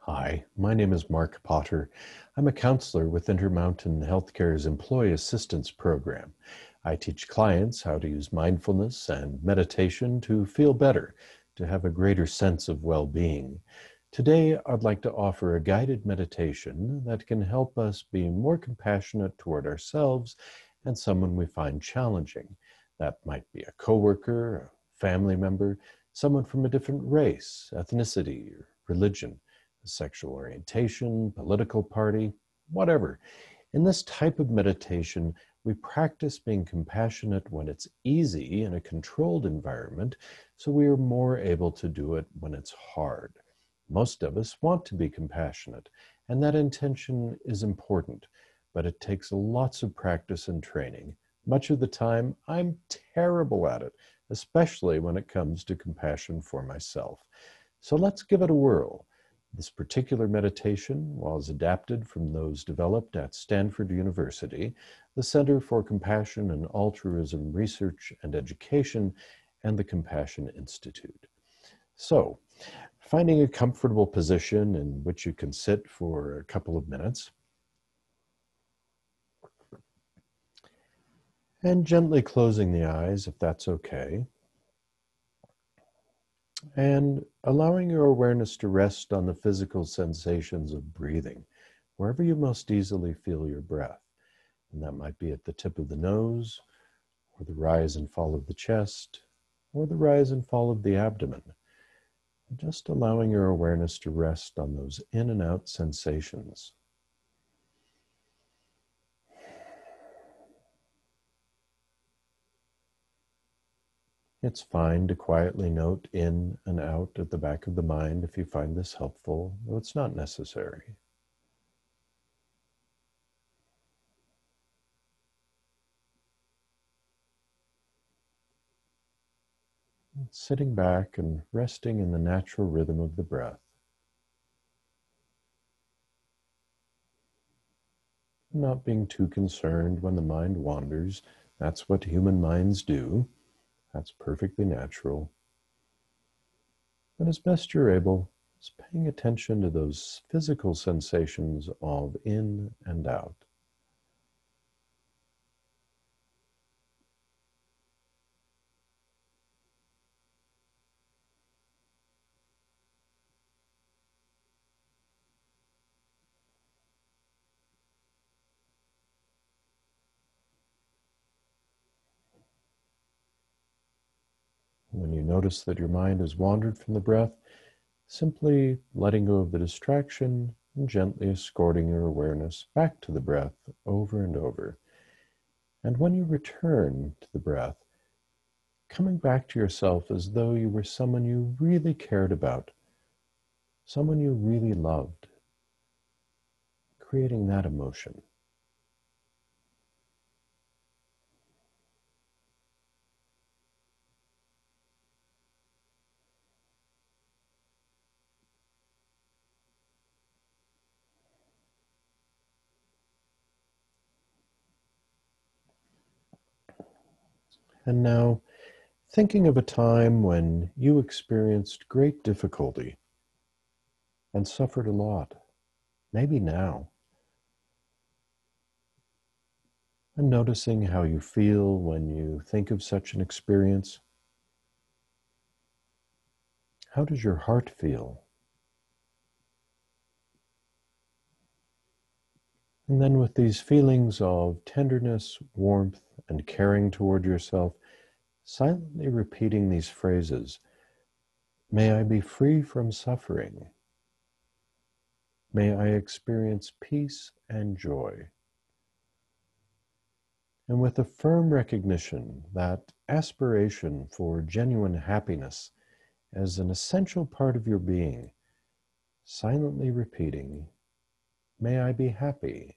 Hi, my name is Mark Potter. I'm a counselor with Intermountain Healthcare's Employee Assistance Program. I teach clients how to use mindfulness and meditation to feel better, to have a greater sense of well-being. Today, I'd like to offer a guided meditation that can help us be more compassionate toward ourselves and someone we find challenging. That might be a coworker, a family member, someone from a different race, ethnicity, or religion, sexual orientation, political party, whatever. In this type of meditation, we practice being compassionate when it's easy in a controlled environment, so we are more able to do it when it's hard. Most of us want to be compassionate, and that intention is important, but it takes lots of practice and training. Much of the time, I'm terrible at it, especially when it comes to compassion for myself. So let's give it a whirl. This particular meditation was adapted from those developed at Stanford University, the Center for Compassion and Altruism Research and Education, and the Compassion Institute. So, finding a comfortable position in which you can sit for a couple of minutes, and gently closing the eyes if that's okay, and allowing your awareness to rest on the physical sensations of breathing, wherever you most easily feel your breath. And that might be at the tip of the nose, or the rise and fall of the chest, or the rise and fall of the abdomen. Just allowing your awareness to rest on those in and out sensations. It's fine to quietly note in and out at the back of the mind if you find this helpful, though it's not necessary. Sitting back and resting in the natural rhythm of the breath. Not being too concerned when the mind wanders. That's what human minds do. That's perfectly natural. But as best you're able, just paying attention to those physical sensations of in and out. When you notice that your mind has wandered from the breath, simply letting go of the distraction and gently escorting your awareness back to the breath over and over. And when you return to the breath, coming back to yourself as though you were someone you really cared about, someone you really loved, creating that emotion. And now, thinking of a time when you experienced great difficulty and suffered a lot, maybe now, and noticing how you feel when you think of such an experience. How does your heart feel? And then with these feelings of tenderness, warmth, and caring toward yourself, silently repeating these phrases: may I be free from suffering. May I experience peace and joy. And with a firm recognition that aspiration for genuine happiness as an essential part of your being, silently repeating, may I be happy.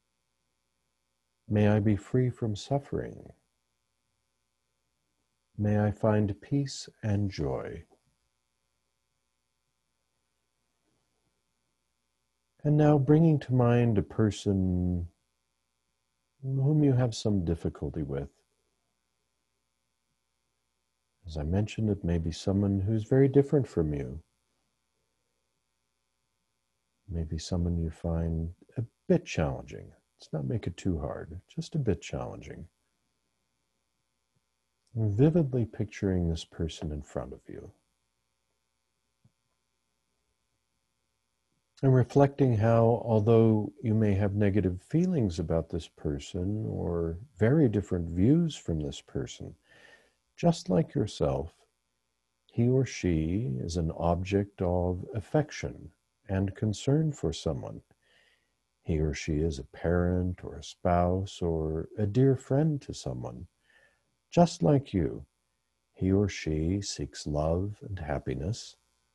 May I be free from suffering. May I find peace and joy. And now bringing to mind a person whom you have some difficulty with. As I mentioned, it may be someone who's very different from you. Maybe someone you find a bit challenging. Let's not make it too hard, just a bit challenging. And vividly picturing this person in front of you. And reflecting how, although you may have negative feelings about this person or very different views from this person, just like yourself, he or she is an object of affection and concern for someone. He or she is a parent or a spouse or a dear friend to someone. Just like you, he or she seeks love and happiness.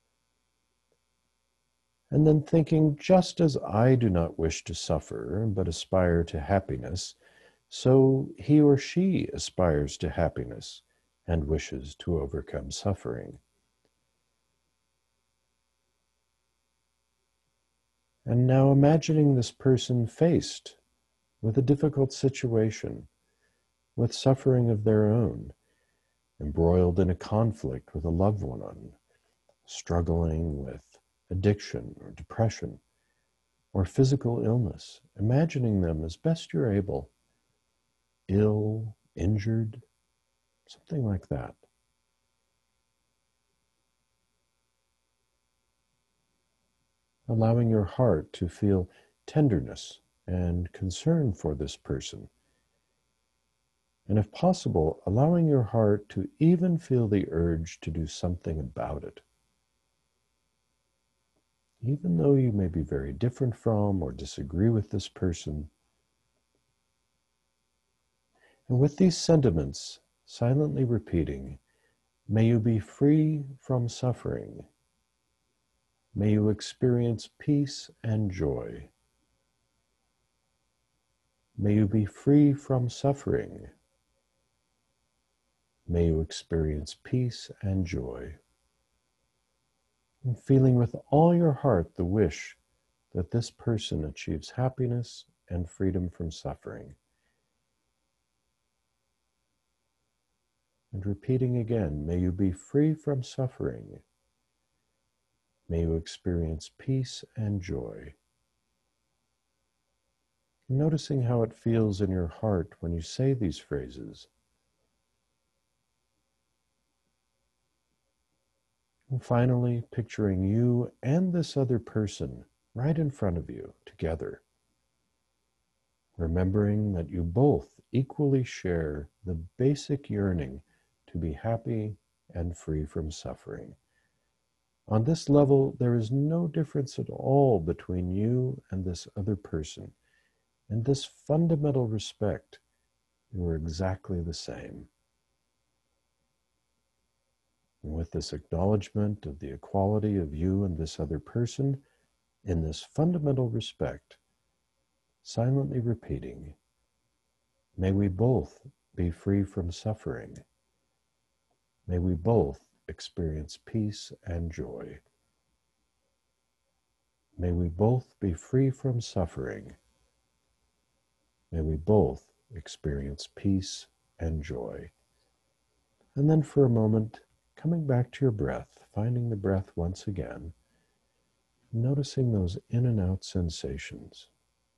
And then thinking, just as I do not wish to suffer, but aspire to happiness, so he or she aspires to happiness and wishes to overcome suffering. And now imagining this person faced with a difficult situation, with suffering of their own, embroiled in a conflict with a loved one, struggling with addiction or depression or physical illness, imagining them as best you're able, ill, injured, something like that. Allowing your heart to feel tenderness and concern for this person. And if possible, allowing your heart to even feel the urge to do something about it. Even though you may be very different from or disagree with this person. And with these sentiments, silently repeating, may you be free from suffering. May you experience peace and joy. May you be free from suffering. May you experience peace and joy. And feeling with all your heart the wish that this person achieves happiness and freedom from suffering. And repeating again, may you be free from suffering. May you experience peace and joy. Noticing how it feels in your heart when you say these phrases. And finally, picturing you and this other person right in front of you together. Remembering that you both equally share the basic yearning to be happy and free from suffering. On this level, there is no difference at all between you and this other person. In this fundamental respect, you are exactly the same. And with this acknowledgement of the equality of you and this other person, in this fundamental respect, silently repeating, may we both be free from suffering. May we both experience peace and joy. May we both be free from suffering. May we both experience peace and joy. And then for a moment, coming back to your breath, finding the breath once again, noticing those in and out sensations.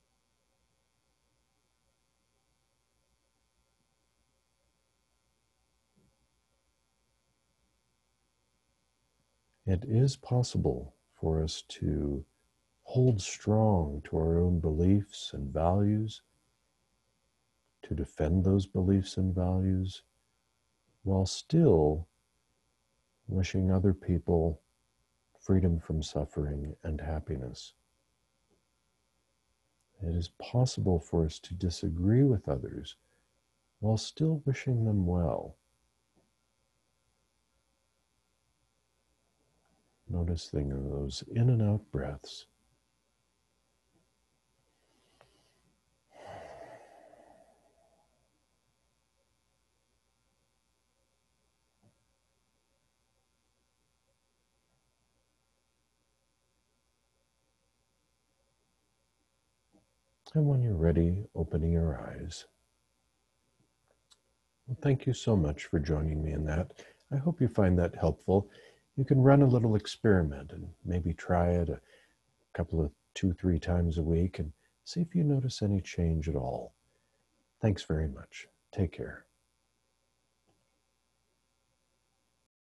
It is possible for us to hold strong to our own beliefs and values, to defend those beliefs and values, while still wishing other people freedom from suffering and happiness. It is possible for us to disagree with others while still wishing them well. Noticing those in and out breaths. And when you're ready, opening your eyes. Well, thank you so much for joining me in that. I hope you find that helpful. You can run a little experiment and maybe try it a couple of 2-3 times a week and see if you notice any change at all. Thanks very much. Take care.